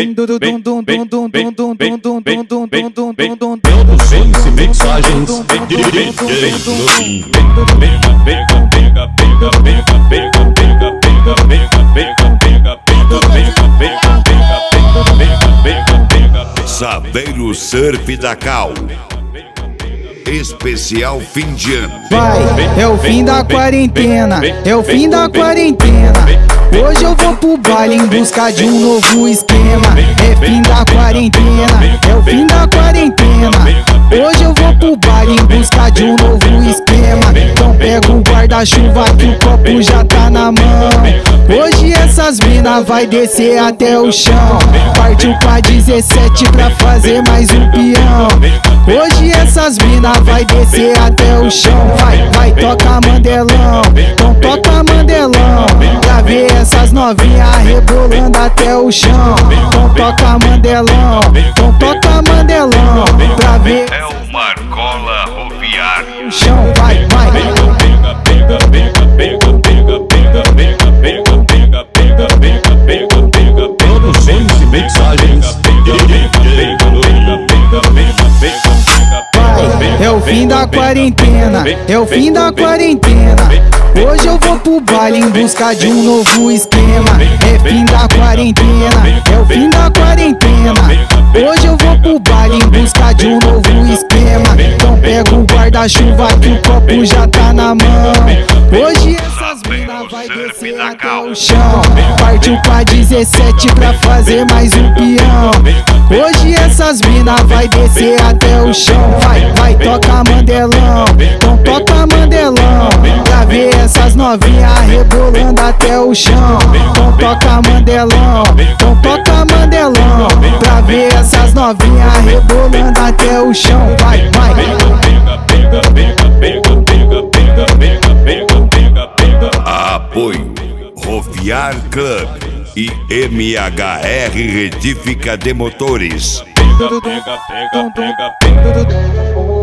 Produções e mixagens Saveiro Surf da Cal. Especial fim de ano. Vai, é o fim da quarentena, é o fim da quarentena. Hoje eu vou pro baile em busca de um novo esquema. É fim da quarentena, é o fim da quarentena. Hoje eu vou pro baile em busca de um novo esquema. Então pega o guarda-chuva que o copo já tá na mão. Hoje essas mina vai descer até o chão. Partiu pra 17 pra fazer mais um peão. Hoje essas mina vai descer até o chão. Vai, toca mandelão, então toca mandelão. Pra ver essas novinhas rebolando até o chão. Então toca mandelão, então toca mandelão. Pra ver É o Marcola Roviário. o chão, vai. Produções e mixagens É o fim da quarentena, é o fim da quarentena. Hoje eu vou pro baile em busca de um novo esquema. É fim da quarentena, é o fim da quarentena. Hoje eu vou pro baile em busca de um novo esquema. Então pega o guarda-chuva que o copo já tá na mão. Hoje essas mina vai descer até o chão. Partiu pra 17 pra fazer mais um peão. Hoje essas mina vai descer até o chão. Vai, toca mandelão, então toca mandelão. Pra ver essas novinhas rebolando até o chão. Então toca mandelão, então toca mandelão. Pra ver essas novinhas rebolando até o chão. Vai. Apoio Roviar Club e MHR Retífica de Motores.